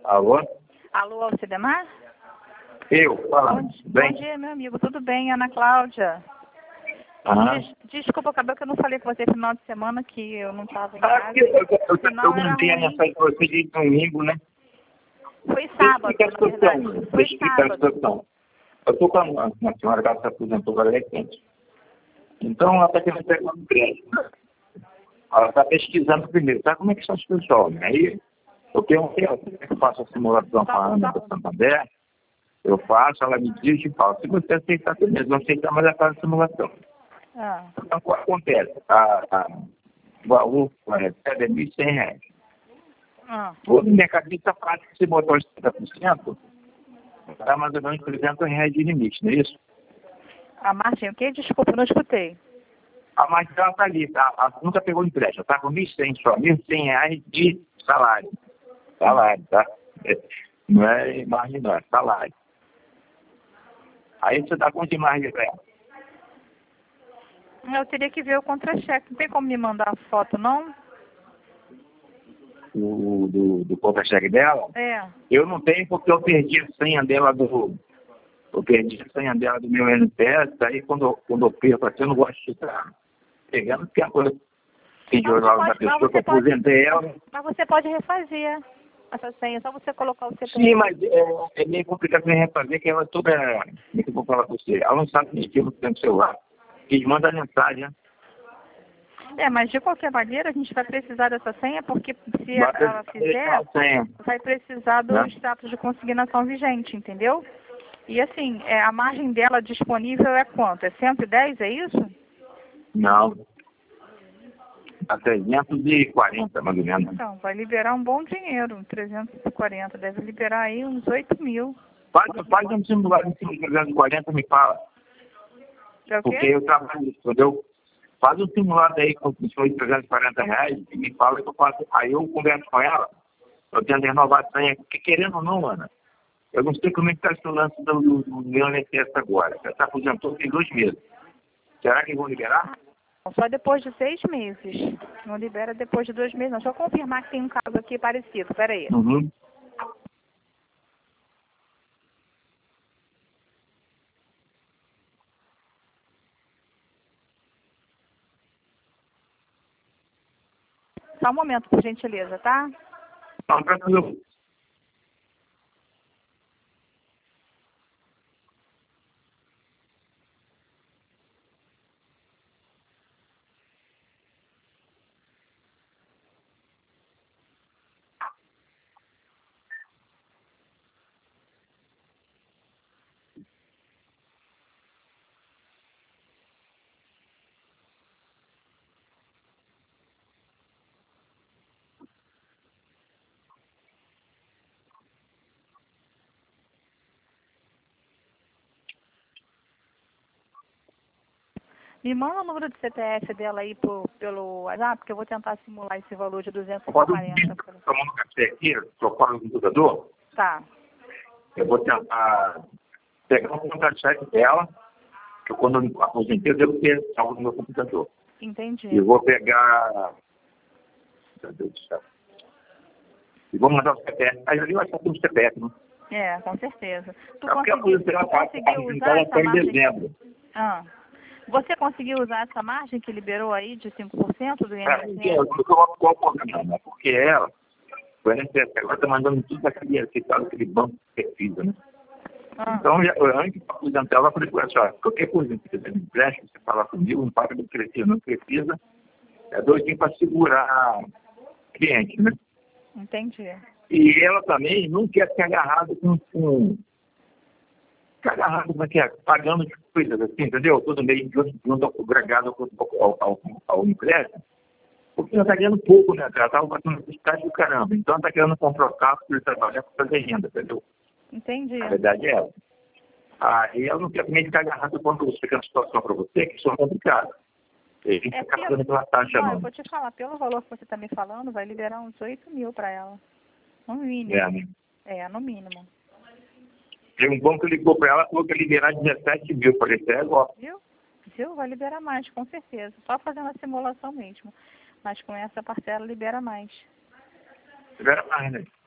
Alô? Alô, Alcidemar? Eu, falando. Bom dia, meu amigo. Tudo bem, Ana Cláudia? Desculpa, acabou que eu não falei com você no final de semana, que eu não estava em casa. Eu mandei a mensagem para você de domingo, né? Foi sábado, na verdade. Foi sábado. Eu estou com uma senhora que ela se aposentou agora recente. Então, ela está querendo pegar um crédito. Ela está pesquisando primeiro, sabe como é que são as pessoas, né? Aí, eu perguntei, eu faço a simulação com a Ana do Santander, eu faço, ela me diz e fala, se você aceitar, beleza, não aceitar, mas ela faz a simulação. Então, o que acontece? O valor recebe é R$ 1.100. Todo mercadista faz que se botar os 30%, dá mais ou menos R$ 300 de limite, não é isso? A margem, o quê? Desculpa, eu não escutei. A margem dela está ali, nunca pegou empréstimo, está com R$ 1.100 só, R$ 1.100 de salário. Salário, tá? Não é margem não, é salário. Aí você dá quanto de margem para ela? Eu teria que ver o contra-cheque. Não tem como me mandar a foto, não? Do contra-cheque dela? É. Eu não tenho porque eu perdi a senha dela do... Eu perdi a senha dela do meu NPS, aí quando eu perco assim, eu não gosto de estar pegando, porque é a coisa que de olhar da pessoa que eu aposentei ela. Mas você pode refazer essa senha, só você colocar o CPF. Sim, mas é meio complicado de refazer, que ela toda... Como é que eu vou falar para você? Ela não sabe mexer no tempo celular. E manda mensagem, né? Mas de qualquer maneira a gente vai precisar dessa senha, porque se ela fizer, vai precisar do status de consignação vigente, entendeu? E assim, a margem dela disponível é quanto? É 110, é isso? Não. A 340, mais ou menos. Então, vai liberar um bom dinheiro, 340, deve liberar aí uns 8 mil. Faz um simulado em cima de 340, me fala. Porque eu trabalho, entendeu? Faz um simulado aí com os R$ 340 e me fala que eu faço. Aí eu converso com ela, eu tento renovar a senha, porque querendo ou não, Ana, eu não sei como é que está esse lance do meu INSS agora. Você está aposentou tem 2 meses. Será que vão liberar? Só depois de 6 meses. Não libera depois de 2 meses, não. Deixa eu confirmar que tem um caso aqui parecido. Peraí. Uhum. Só um momento, por gentileza, tá? Não, tranquilo. Me manda o número do CPF dela aí pelo WhatsApp, porque eu vou tentar simular esse valor de 240. Pode tomando café aqui, eu falo no computador. Tá. Eu vou tentar pegar o contra-cheque dela, que eu, quando eu aposentei, eu devo ter algo no meu computador. Entendi. E vou pegar... Meu Deus do céu. E vou mandar o CPF. Aí ali eu acho que tem um CPF, né? Com certeza. Tu porque a conseguiu usar essa em margem? dezembro. Você conseguiu usar essa margem que liberou aí de 5% do INSS? Qual o problema? Porque ela, o INSS agora está mandando tudo aquele banco que precisa, né? Então, antes de aposentar, ela falou assim, qualquer coisa que você tem empréstimo, você fala comigo, não paga, não precisa, é doidinho para segurar cliente, né? Entendi. E ela também não quer ser agarrada pagando coisas assim, entendeu? Todo mês junto agregado ao empréstimo, porque ela está ganhando pouco, né? Ela estava batendo necessidade do caramba. Então ela está querendo comprar o carro para ele trabalhar para fazer renda, entendeu? Entendi. A verdade é essa. E ela não quer também ficar agarrada quando você fica uma situação para você que são complicadas. A gente fica pagando pela taxa, não. Eu vou te falar, pelo valor que você está me falando, vai liberar uns 8 mil para ela. No mínimo. No mínimo. Tem um banco que ligou para ela, falou que ia liberar 17 mil, falei, Viu? Vai liberar mais, com certeza. Só fazendo a simulação mesmo. Mas com essa parcela libera mais. Libera mais, né?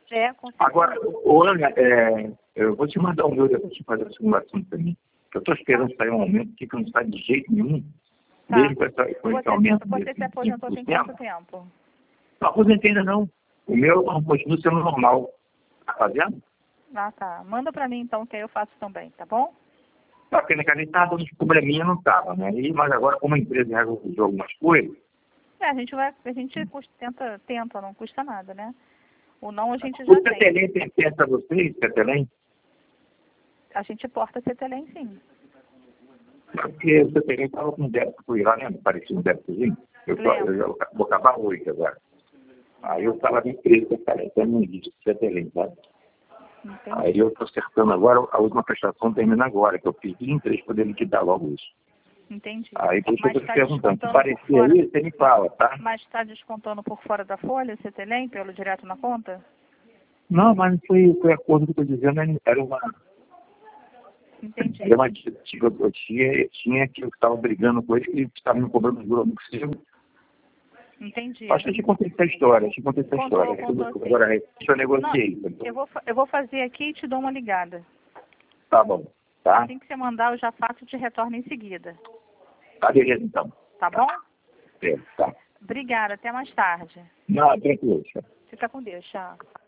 Com certeza. Agora, Ana, eu vou te mandar um meu depois de fazer a simulação também. Eu estou esperando sair um aumento que não está de jeito nenhum. Tá. Mesmo com esse aumento. Você se aposentou tem quanto tempo? Não aposentei ainda não. O meu continua sendo normal. Tá fazendo? Ah, tá. Manda para mim então, que aí eu faço também, tá bom? Só que naquela estava dando probleminha, não estava, né? Mas agora, como a empresa resolveu algumas coisas. A gente tenta, não custa nada, né? O não a gente já tem. O Cetelém pertence a vocês, Cetelém? A gente porta Cetelém, sim. Porque o Cetelém estava com um débito, fui lá, né? Parecia um débitozinho. Eu vou acabar hoje agora. Aí eu estava bem preso, eu falei, até não existe Cetelém, sabe? Entendi. Aí eu estou acertando agora, a última prestação termina agora, que eu fiz 23 para poder liquidar logo isso. Entendi. Aí por isso eu estou te perguntando, se parecia fora... isso, você me fala, tá? Mas está descontando por fora da folha, Cetelém, pelo direto na conta? Não, mas não foi acordo que eu estou dizendo, era uma... Entendi. Era uma dívida que eu tinha que eu estava brigando com eles, que eles estavam me cobrando juro abusivo. Entendi. Acho que eu te contei essa história, Contou, agora eu negociei. Não, eu vou fazer aqui e te dou uma ligada. Tá bom, tá? Assim que você mandar, eu já faço e te retorno em seguida. Tá, beleza então. Tá bom? Tá. Obrigada, até mais tarde. Não, tranquilo. Fica com Deus, tchau.